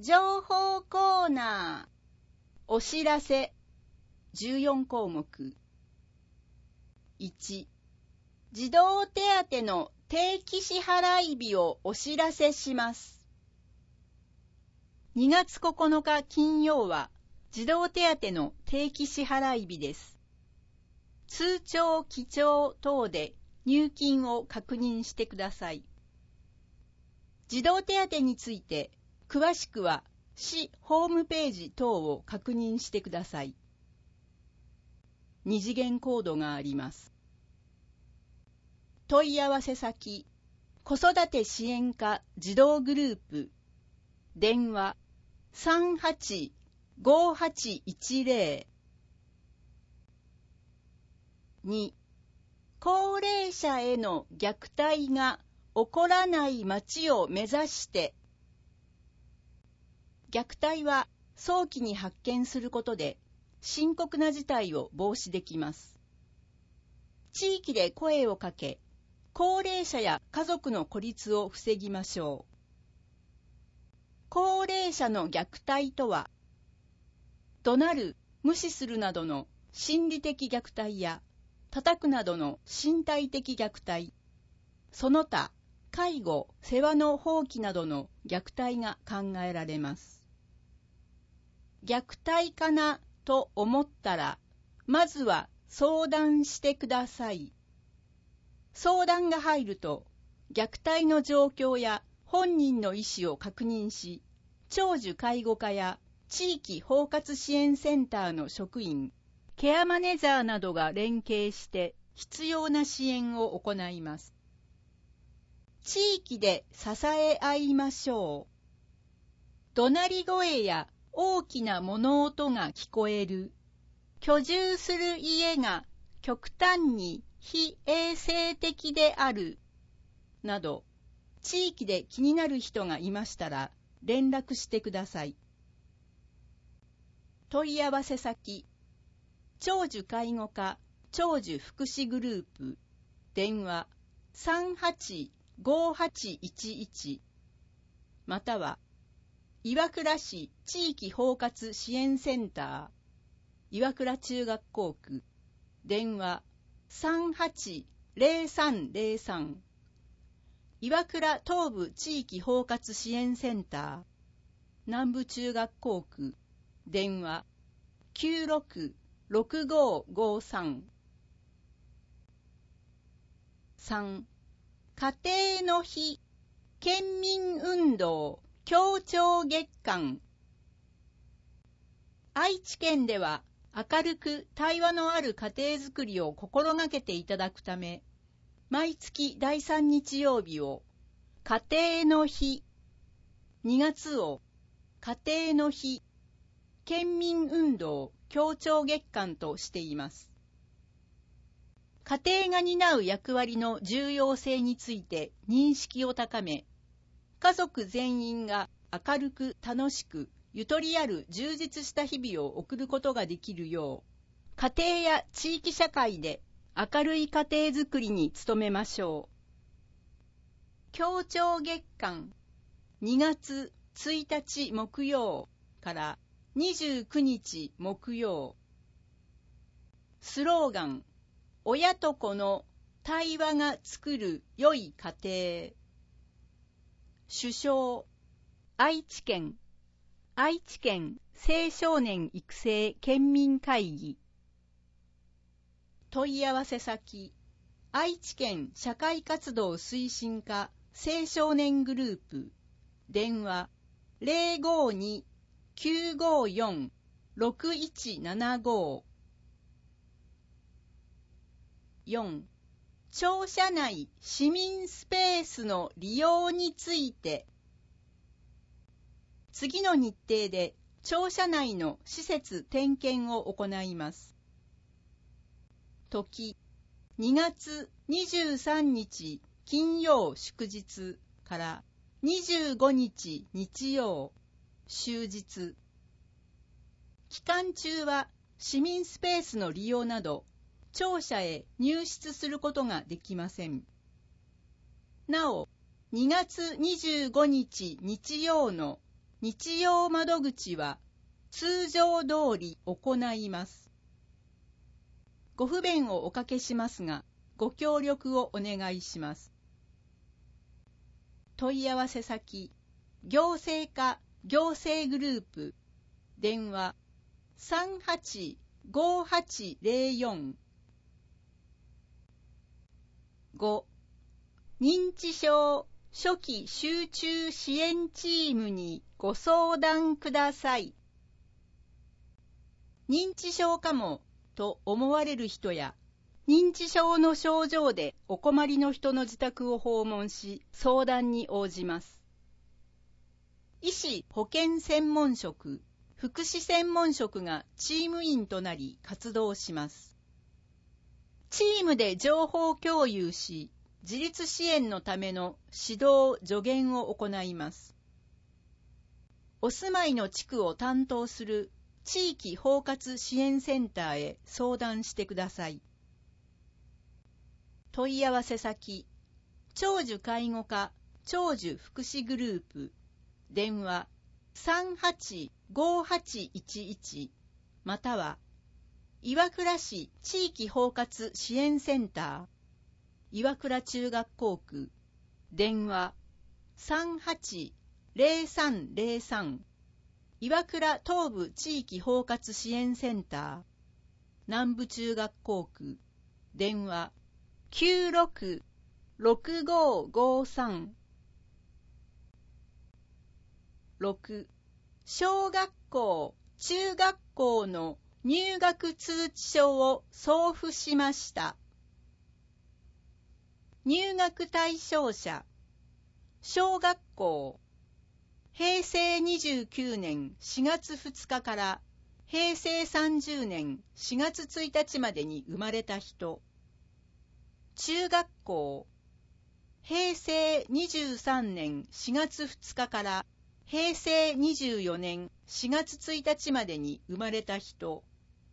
情報コーナー。お知らせ。14項目。1、児童手当の定期支払い日をお知らせします。2月9日金曜は児童手当の定期支払い日です。通帳、記帳等で入金を確認してください。児童手当について詳しくは市ホームページ等を確認してください。二次元コードがあります。問い合わせ先、子育て支援課児童グループ、電話 385810。 2、高齢者への虐待が起こらない町を目指して。虐待は早期に発見することで深刻な事態を防止できます。地域で声をかけ、高齢者や家族の孤立を防ぎましょう。高齢者の虐待とは、怒鳴る、無視するなどの心理的虐待や、叩くなどの身体的虐待、その他、介護、世話の放棄などの虐待が考えられます。虐待かなと思ったら、まずは相談してください。相談が入ると、虐待の状況や本人の意思を確認し、長寿介護課や地域包括支援センターの職員、ケアマネージャーなどが連携して必要な支援を行います。地域で支え合いましょう。怒鳴り声や大きな物音が聞こえる。居住する家が極端に非衛生的である。など、地域で気になる人がいましたら連絡してください。問い合わせ先、長寿介護課長寿福祉グループ、電話 385811 または岩倉市地域包括支援センター岩倉中学校区、電話 380303 岩倉東部地域包括支援センター南部中学校区、電話 966553。 3、家庭の日県民運動協調月間。愛知県では明るく対話のある家庭づくりを心がけていただくため、毎月第3日曜日を家庭の日、2月を家庭の日県民運動協調月間としています。家庭が担う役割の重要性について認識を高め、家族全員が明るく楽しくゆとりある充実した日々を送ることができるよう、家庭や地域社会で明るい家庭づくりに努めましょう。協調月間2月1日木曜から29日木曜。スローガン、親と子の対話が作る良い家庭。主将、愛知県青少年育成県民会議。問い合わせ先、愛知県社会活動推進課青少年グループ、電話 052-954-6175。 4、庁舎内市民スペースの利用について。次の日程で庁舎内の施設点検を行います。時、2月23日金曜祝日から25日日曜終日。期間中は市民スペースの利用など庁舎へ入室することができません。なお、2月25日日曜の日曜窓口は通常通り行います。ご不便をおかけしますが、ご協力をお願いします。問い合わせ先、行政課行政グループ、電話 385804。 5. 認知症初期集中支援チームにご相談ください。認知症かもと思われる人や、認知症の症状でお困りの人の自宅を訪問し、相談に応じます。医師・保健専門職、福祉専門職がチーム員となり活動します。チームで情報共有し、自立支援のための指導・助言を行います。お住まいの地区を担当する地域包括支援センターへ相談してください。問い合わせ先、長寿介護課長寿福祉グループ、電話 385811 または岩倉市地域包括支援センター岩倉中学校区、電話 380303 岩倉東部地域包括支援センター南部中学校区、電話 966553。 6. 小学校・中学校の入学通知書を送付しました。入学対象者、小学校、平成29年4月2日から平成30年4月1日までに生まれた人。中学校、平成23年4月2日から平成24年4月1日までに生まれた人。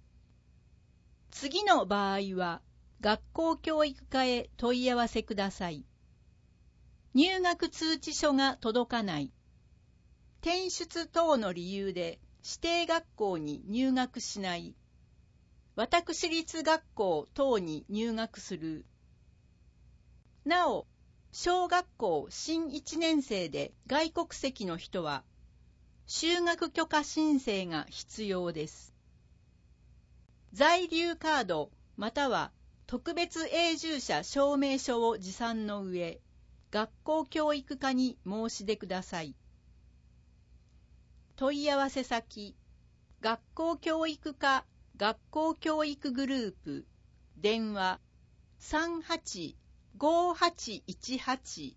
次の場合は学校教育課へ問い合わせください。入学通知書が届かない。転出等の理由で指定学校に入学しない。私立学校等に入学する。なお、小学校新1年生で外国籍の人は、就学許可申請が必要です。在留カードまたは特別永住者証明書を持参の上、学校教育課に申し出ください。問い合わせ先、学校教育課学校教育グループ、電話 385818。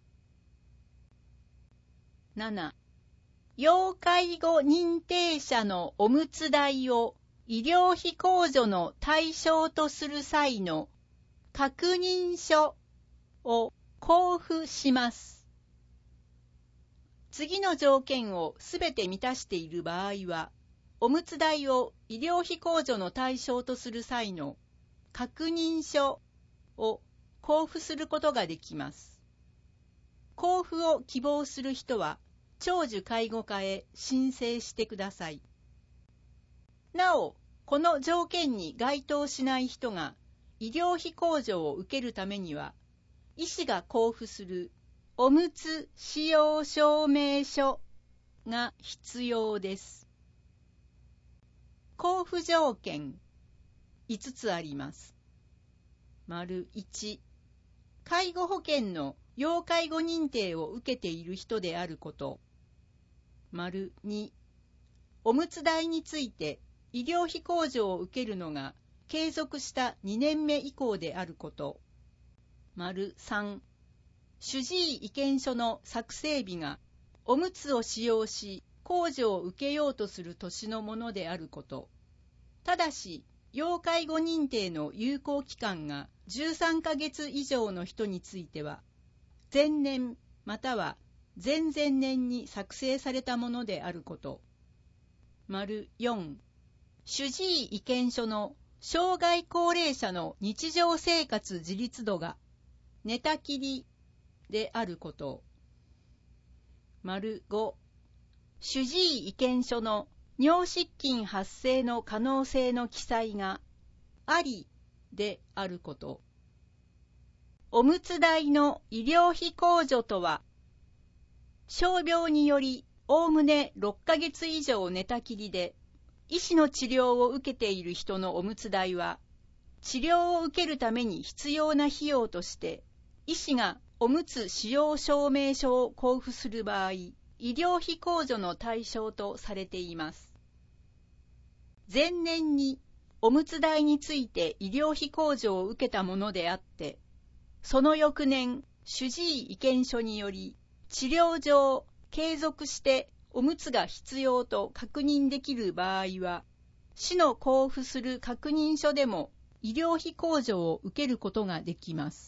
7. 要介護認定者のおむつ代を医療費控除の対象とする際の確認書を交付します。次の条件をすべて満たしている場合は、おむつ代を医療費控除の対象とする際の確認書を交付することができます。交付を希望する人は、長寿介護課へ申請してください。なお、この条件に該当しない人が医療費控除を受けるためには、医師が交付するおむつ使用証明書が必要です。交付条件5つあります。丸1、介護保険の要介護認定を受けている人であること。丸2、おむつ代について医療費控除を受けるのが継続した2年目以降であること。丸3、主治医意見書の作成日がおむつを使用し控除を受けようとする年のものであること。ただし、要介護認定の有効期間が13ヶ月以上の人については、前年または前々年に作成されたものであること。丸4、主治医意見書の障害高齢者の日常生活自立度が寝たきりであること。丸5、 主治医意見書の尿失禁発生の可能性の記載がありであること。おむつ代の医療費控除とは、傷病によりおおむね6ヶ月以上寝たきりで、医師の治療を受けている人のおむつ代は、治療を受けるために必要な費用として、医師がおむつ使用証明書を交付する場合、医療費控除の対象とされています。前年におむつ代について医療費控除を受けたものであって、その翌年、主治医意見書により、治療上継続しておむつが必要と確認できる場合は、市の交付する確認書でも医療費控除を受けることができます。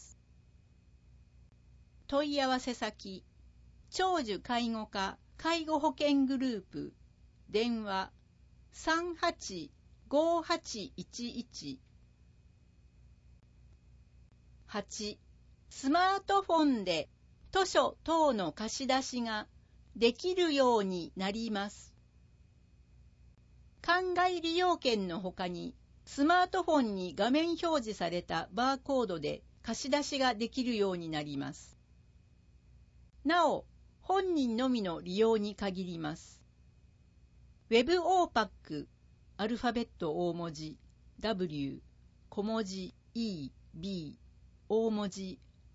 問い合わせ先、長寿介護課介護保険グループ、電話 385811。 8. スマートフォンで図書等の貸し出しができるようになります。館外利用券のほかに、スマートフォンに画面表示されたバーコードで貸し出しができるようになります。なお、本人のみの利用に限ります。ウェブオーパック、アルファベット大文字 W、小文字 E、B、大文字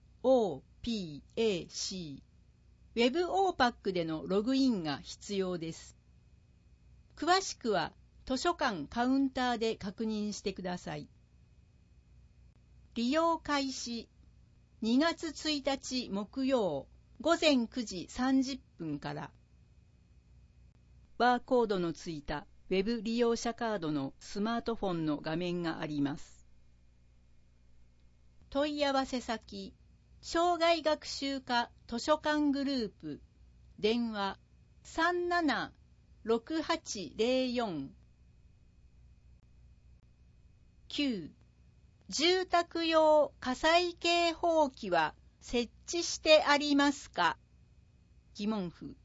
O、P、A、C。ウェブオーパックでのログインが必要です。詳しくは図書館カウンターで確認してください。利用開始2月1日木曜午前9時30分から。バーコードのついたウェブ利用者カードのスマートフォンの画面があります。問い合わせ先、生涯学習科図書館グループ、電話 376804。 9. 住宅用火災警報器は設置してありますか？疑問符。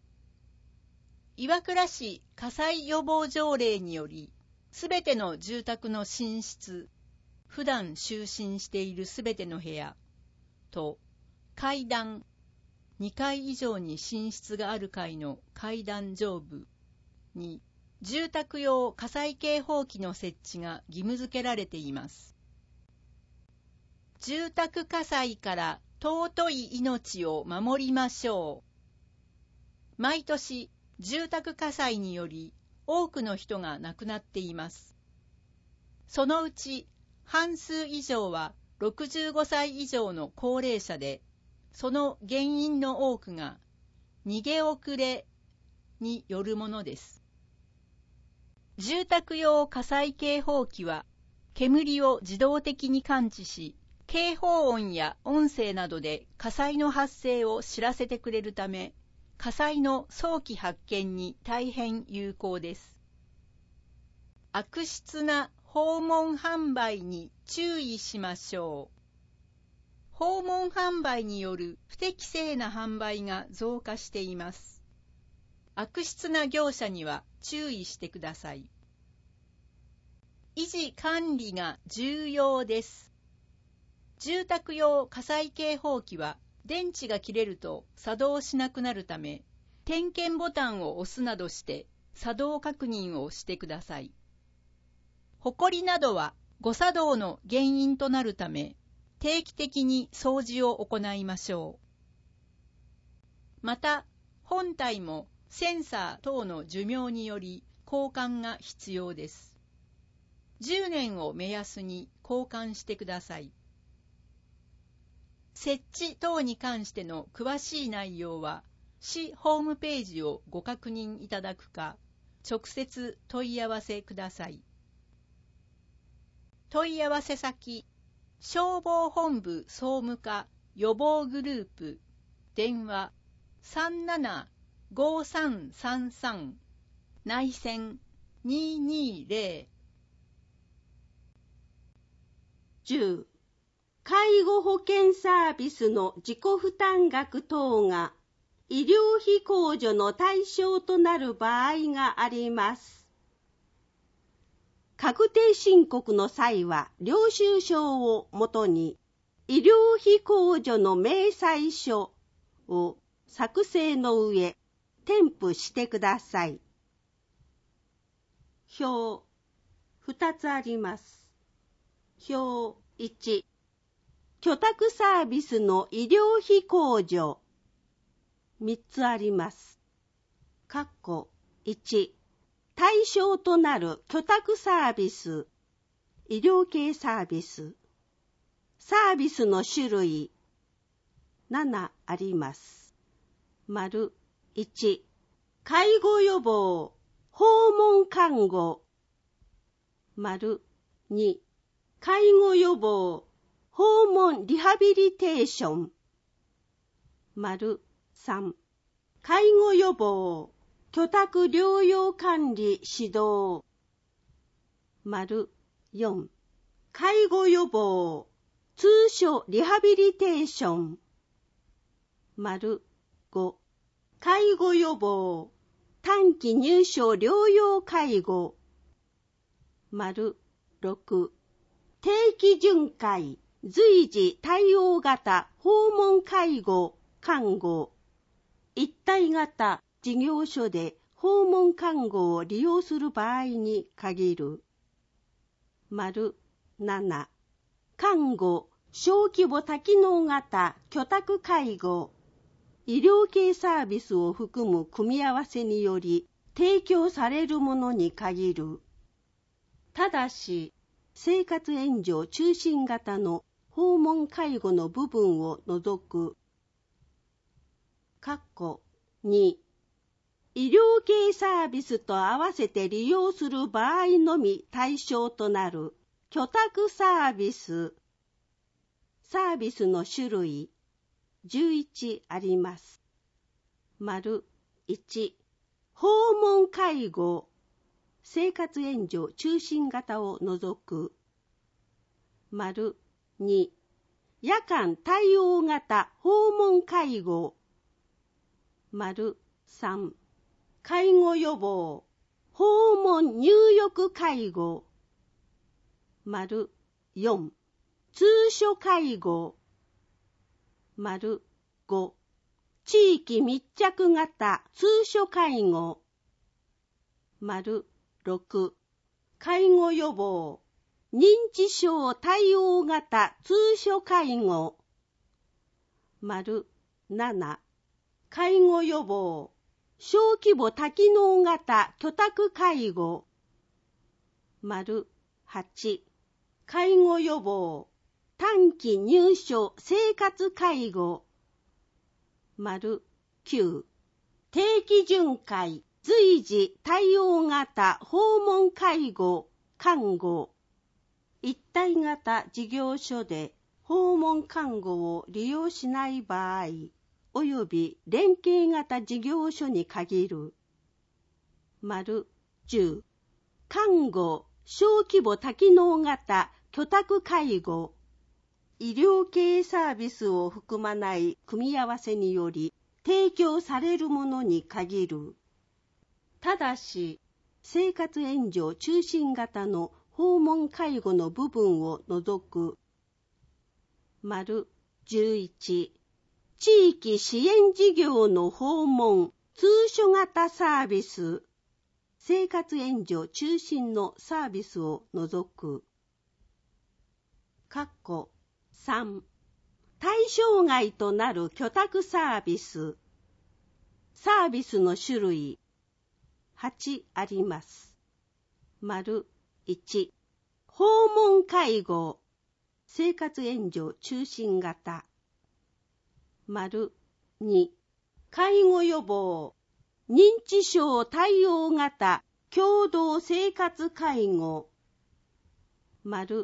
岩倉市火災予防条例により、すべての住宅の寝室、普段就寝しているすべての部屋と階段、2階以上に寝室がある階の階段上部に住宅用火災警報器の設置が義務付けられています。住宅火災から尊い命を守りましょう。毎年住宅火災により多くの人が亡くなっています。そのうち半数以上は65歳以上の高齢者で、その原因の多くが逃げ遅れによるものです。住宅用火災警報器は煙を自動的に感知し、警報音や音声などで火災の発生を知らせてくれるため、火災の早期発見に大変有効です。悪質な訪問販売に注意しましょう。訪問販売による不適正な販売が増加しています。悪質な業者には注意してください。維持管理が重要です。住宅用火災警報器は電池が切れると作動しなくなるため、点検ボタンを押すなどして作動確認をしてください。ほこりなどは誤作動の原因となるため、定期的に掃除を行いましょう。また、本体もセンサー等の寿命により交換が必要です。10年を目安に交換してください。設置等に関しての詳しい内容は、市ホームページをご確認いただくか、直接問い合わせください。問い合わせ先、消防本部総務課予防グループ、電話 375333 内線220。 10. 介護保険サービスの自己負担額等が医療費控除の対象となる場合があります。確定申告の際は、領収書をもとに、医療費控除の明細書を作成の上、添付してください。表、2つあります。表1、居宅サービスの医療費控除、3つあります。1、対象となる居宅サービス、医療系サービス、サービスの種類、7あります。丸1、介護予防、訪問看護。丸2、介護予防、訪問リハビリテーション。丸3、介護予防、居宅療養管理指導。丸4、介護予防、通所リハビリテーション。丸5、介護予防、短期入所療養介護。丸6、定期巡回、随時対応型訪問介護、看護。一体型事業所で訪問看護を利用する場合に限る。丸7、看護、小規模多機能型居宅介護。医療系サービスを含む組み合わせにより提供されるものに限る。ただし、生活援助中心型の訪問介護の部分を除く。2、医療系サービスと合わせて利用する場合のみ対象となる居宅サービス。サービスの種類、11あります。丸1、訪問介護、生活援助中心型を除く。丸2、夜間対応型訪問介護。丸3、介護予防、訪問入浴介護。丸4、通所介護。丸5、地域密着型通所介護。丸6、介護予防、認知症対応型通所介護。丸7、介護予防、小規模多機能型居宅介護。丸8、介護予防、短期入所生活介護。丸9、定期巡回、随時対応型訪問介護、看護。一体型事業所で訪問看護を利用しない場合、および連携型事業所に限る。丸10、看護、小規模多機能型居宅介護。医療系サービスを含まない組み合わせにより提供されるものに限る。ただし、生活援助中心型の訪問介護の部分を除く。丸11、地域支援事業の訪問通所型サービス。生活援助中心のサービスを除く。3、対象外となる居宅サービス。サービスの種類、8あります。丸1、訪問介護、生活援助中心型。丸2、介護予防、認知症対応型共同生活介護。丸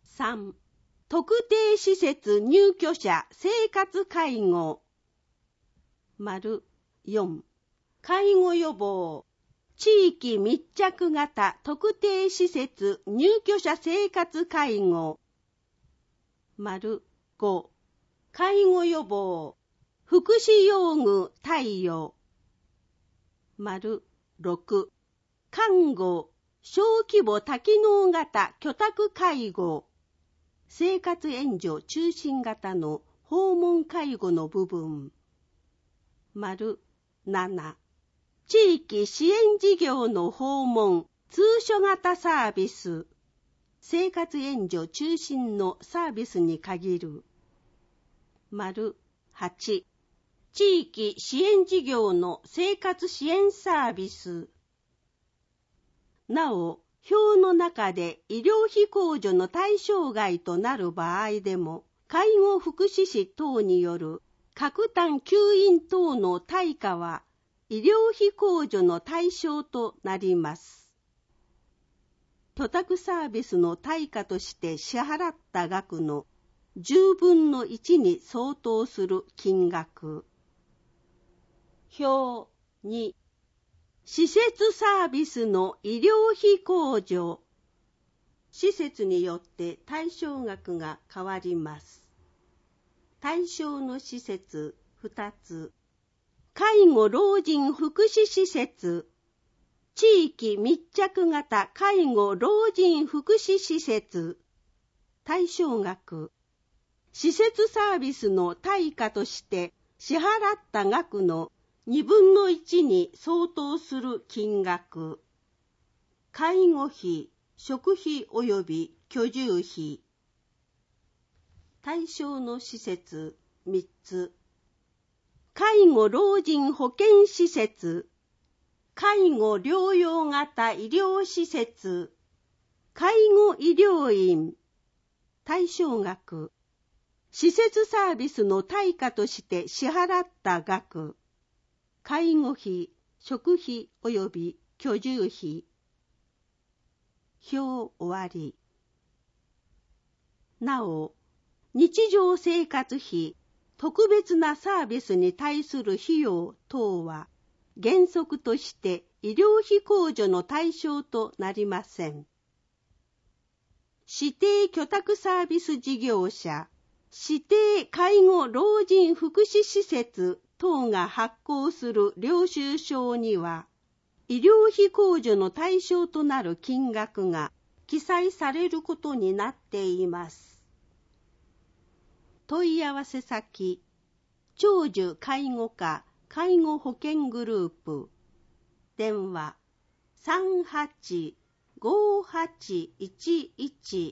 3、特定施設入居者生活介護。丸4、介護予防、地域密着型特定施設入居者生活介護。丸5、介護予防、 福祉用具貸与。丸6、看護、小規模多機能型居宅介護、生活援助中心型の訪問介護の部分。丸7、地域支援事業の訪問、通所型サービス、生活援助中心のサービスに限る。丸8、地域支援事業の生活支援サービス。なお、表の中で医療費控除の対象外となる場合でも、介護福祉士等による各単吸引等の対価は医療費控除の対象となります。居宅サービスの対価として支払った額の10分の1に相当する金額。表2、施設サービスの医療費控除。施設によって対象額が変わります。対象の施設2つ。介護老人福祉施設、地域密着型介護老人福祉施設。対象額。施設サービスの対価として支払った額の2分の1に相当する金額。介護費、食費及び居住費。対象の施設3つ。介護老人保健施設、介護療養型医療施設、介護医療院。対象額。施設サービスの対価として支払った額。介護費、食費及び居住費。表終わり。なお、日常生活費、特別なサービスに対する費用等は、原則として医療費控除の対象となりません。指定居宅サービス事業者、指定介護老人福祉施設等が発行する領収書には、医療費控除の対象となる金額が記載されることになっています。問い合わせ先、長寿介護課介護保険グループ、電話 385811。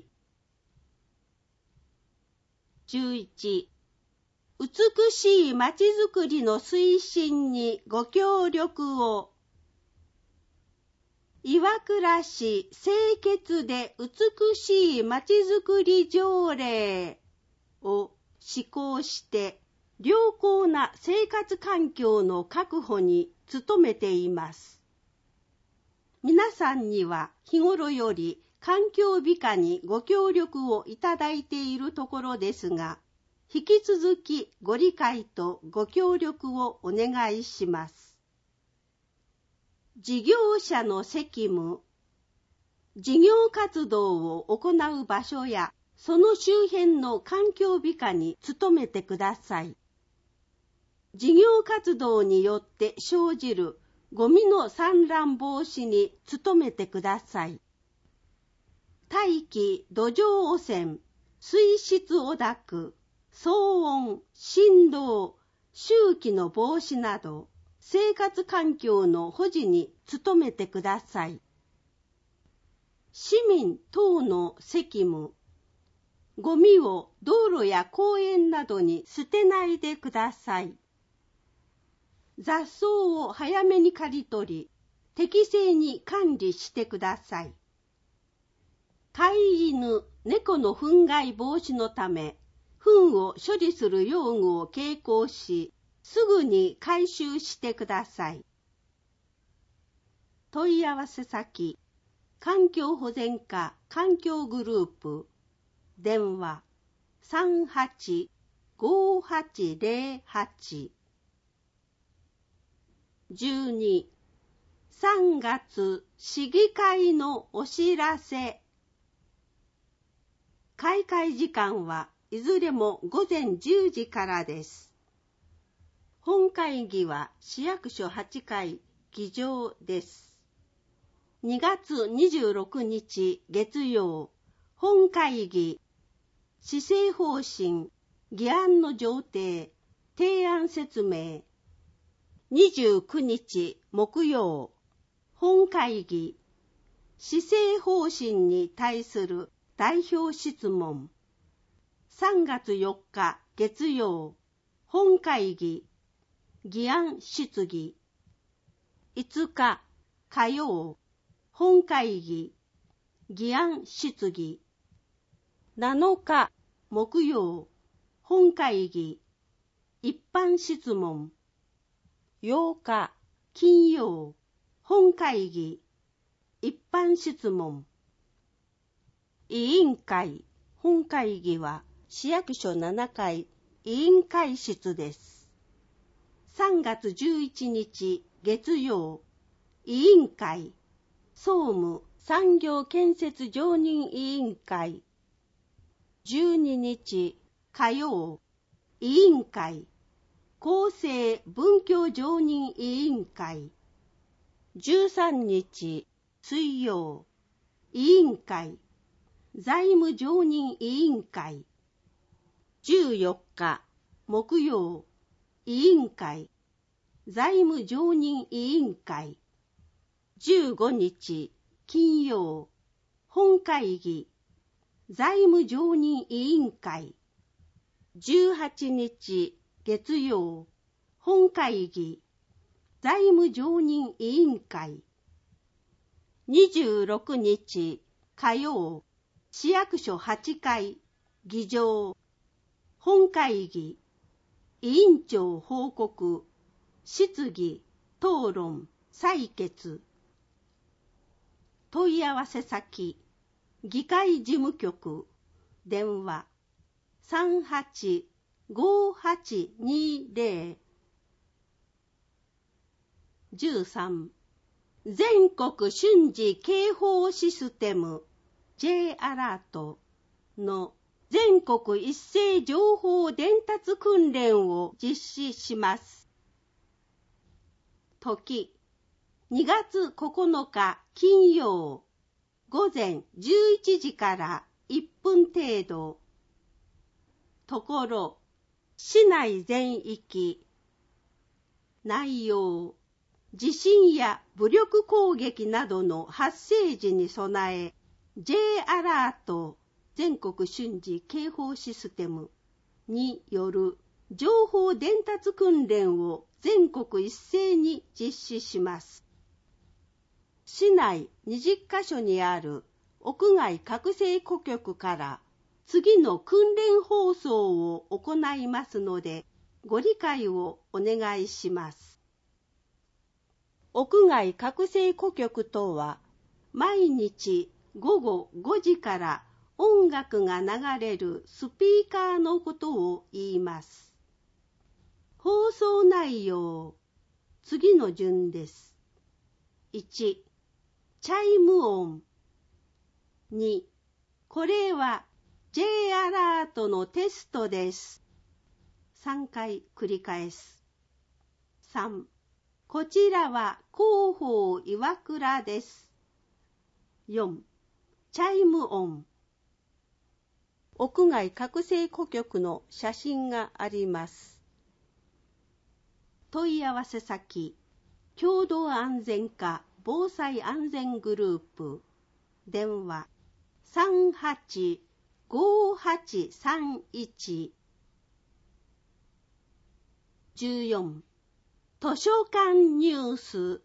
11、美しいまちづくりの推進にご協力を。岩倉市清潔で美しいまちづくり条例を施行して良好な生活環境の確保に努めています。皆さんには日頃より環境美化にご協力をいただいているところですが、引き続きご理解とご協力をお願いします。事業者の責務、事業活動を行う場所やその周辺の環境美化に努めてください。事業活動によって生じるゴミの散乱防止に努めてください。大気、土壌汚染、水質汚濁、騒音、振動、臭気の防止など、生活環境の保持に努めてください。市民等の責務、ゴミを道路や公園などに捨てないでください。雑草を早めに刈り取り、適正に管理してください。飼い犬、猫の糞害防止のため、糞を処理する用具を携行し、すぐに回収してください。問い合わせ先、環境保全課環境グループ、電話 385808。12、3月市議会のお知らせ。開会時間はいずれも午前10時からです。 本会議は市役所8階議場です。2月26日月曜、本会議、施政方針、議案の上呈、提案説明。29日木曜、本会議、施政方針に対する代表質問。3月4日月曜、本会議、議案質疑。5日火曜、本会議、議案質疑。7日木曜、本会議、一般質問。8日金曜、本会議、一般質問。委員会、本会議は市役所7階委員会室です。3月11日月曜、委員会、総務産業建設常任委員会。12日火曜、委員会、厚生文教常任委員会。13日水曜、委員会、財務常任委員会。14日木曜、委員会、財務常任委員会。15日金曜、本会議、財務常任委員会。18日月曜、本会議、財務常任委員会。26日火曜、市役所8階議場、本会議、委員長報告、質疑、討論、採決。問い合わせ先、議会事務局、電話、385820。13、全国瞬時警報システム J アラートの全国一斉情報伝達訓練を実施します。時、2月9日金曜、午前11時から1分程度。ところ、市内全域。内容、地震や武力攻撃などの発生時に備え、J アラート全国瞬時警報システムによる情報伝達訓練を全国一斉に実施します。市内20カ所にある屋外各制庫局から次の訓練放送を行いますので、ご理解をお願いします。屋外各制庫局とは、毎日午後5時から音楽が流れるスピーカーのことを言います。放送内容、次の順です。1、チャイム音。2、これはJ アラートのテストです。3回繰り返す。3、こちらは広報岩倉です。4、チャイム音。屋外各制庫局の写真があります。問い合わせ先、共同安全課防災安全グループ。電話、385831。14、図書館ニュース。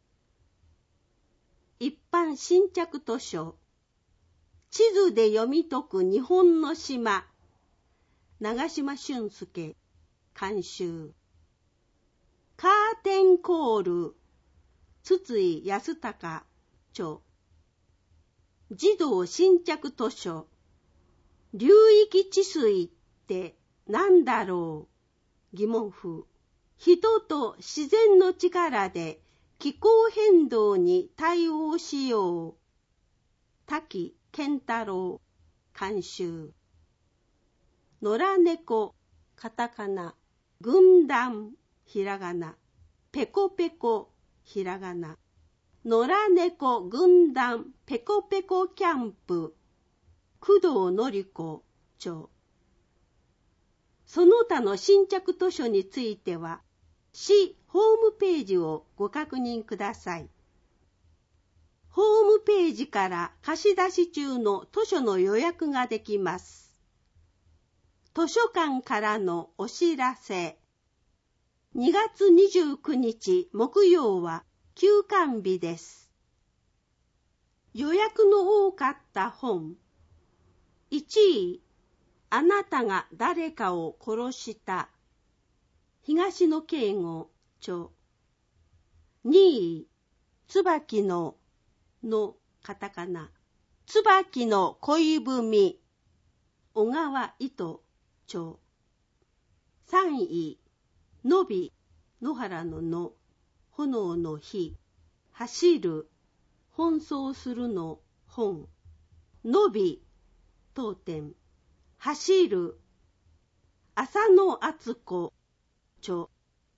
一般新着図書。地図で読み解く日本の島。長島俊介監修。カーテンコール。筒井康隆著。児童新着図書。流域治水って何だろう。疑問符。人と自然の力で気候変動に対応しよう。滝健太郎監修。野良猫カタカナ軍団ひらがな。ペコペコ、ひらがな。野良猫軍団ペコペコキャンプ、工藤典子著。その他の新着図書については、市ホームページをご確認ください。ホームページから貸し出し中の図書の予約ができます。図書館からのお知らせ。2月29日木曜は休館日です。予約の多かった本。1位、あなたが誰かを殺した。東野圭吾著。2位、椿のカタカナ。椿の恋文。小川糸著。3位、のび、野原の炎の火。走る、奔走するの本。のび、当店。走る、浅野敦子著。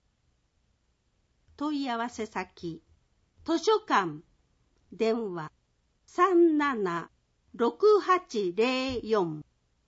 問い合わせ先、図書館、電話 376804。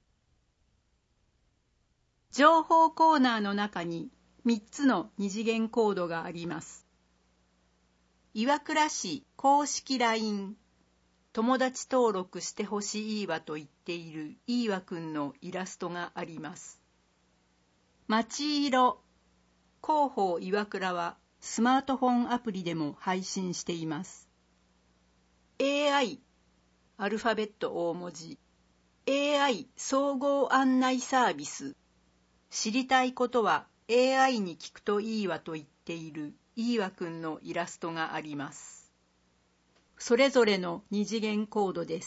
情報コーナーの中に3つの二次元コードがあります。岩倉市公式 LINE、 友達登録してほしいわと言っているいいわくんのイラストがあります。町色、広報岩倉はスマートフォンアプリでも配信しています。AI、アルファベット大文字、AI 総合案内サービス。知りたいことは AI に聞くといいわと言っているいいわくんのイラストがあります。それぞれの二次元コードです。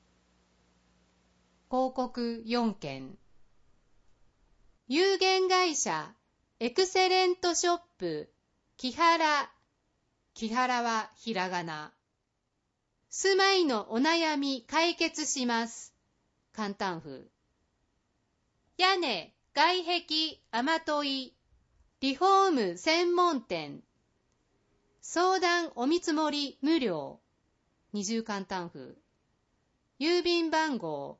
広告4件。有限会社エクセレントショップ木原。木原はひらがな。住まいのお悩み解決します。簡単風。屋根、外壁、雨問い、リフォーム専門店。相談お見積もり無料。二重簡単風。郵便番号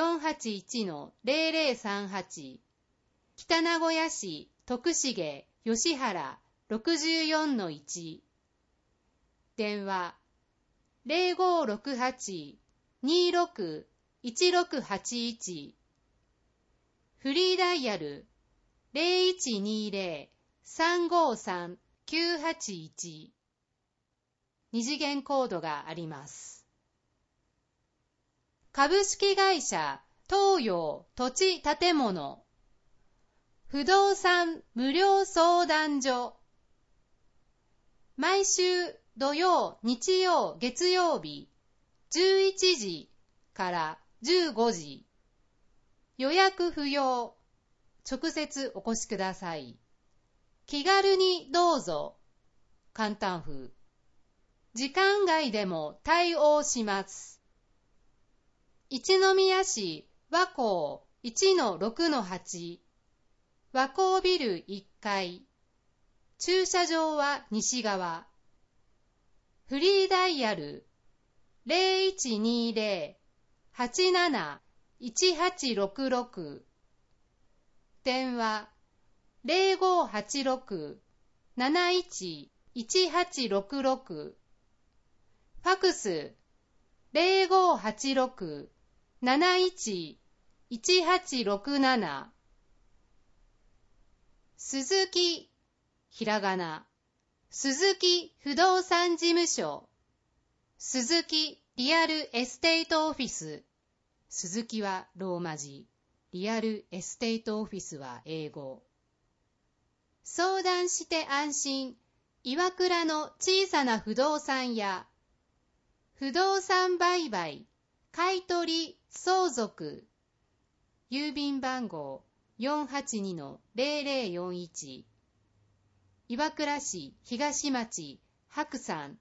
481-0038。北名古屋市徳重吉原 64-1。電話 0568-26-1681。フリーダイヤル 0120-353-981。二次元コードがあります。株式会社東洋土地建物不動産無料相談所。毎週土曜、日曜、月曜日11時から15時。予約不要。直接お越しください。気軽にどうぞ。簡単風。時間外でも対応します。一宮市和光 1-6-8。和光ビル1階。駐車場は西側。フリーダイヤル 0120-87-1866。電話 0586-71-1866。ファクス 0586-71-1867。鈴木、ひらがな。鈴木不動産事務所。鈴木リアルエステートオフィス。鈴木はローマ字。リアルエステートオフィスは英語。相談して安心。岩倉の小さな不動産屋。不動産売買、買い取り、相続。郵便番号 482-0041。岩倉市東町白山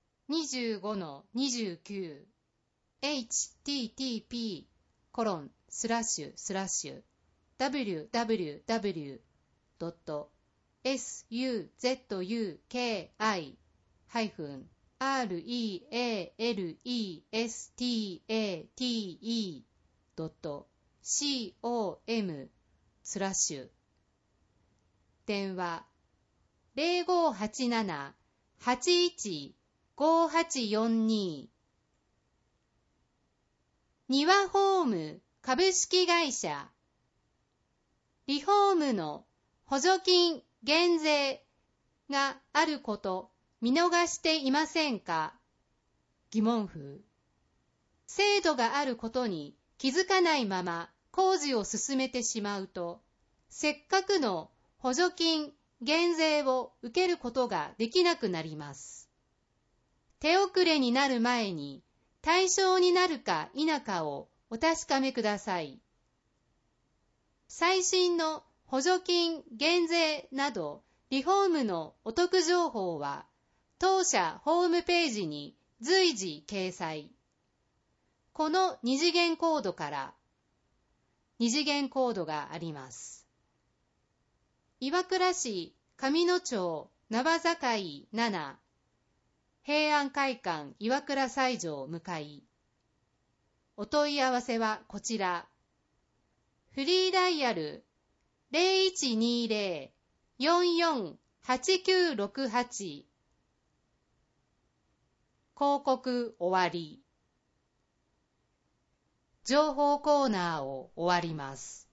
25-29。http://www. suzuki-realistate.com/電話0587-815842庭ホーム株式会社リフォームの補助金減税があること見逃していませんか？疑問符。制度があることに気づかないまま工事を進めてしまうと、せっかくの補助金減税を受けることができなくなります。手遅れになる前に対象になるか否かをお確かめください。最新の補助金減税などリフォームのお得情報は当社ホームページに随時掲載。この二次元コードから二次元コードがあります。岩倉市上野町縄境7平安会館岩倉西条向かい。お問い合わせはこちら。フリーダイヤル 0120-448968 広告終わり。情報コーナーを終わります。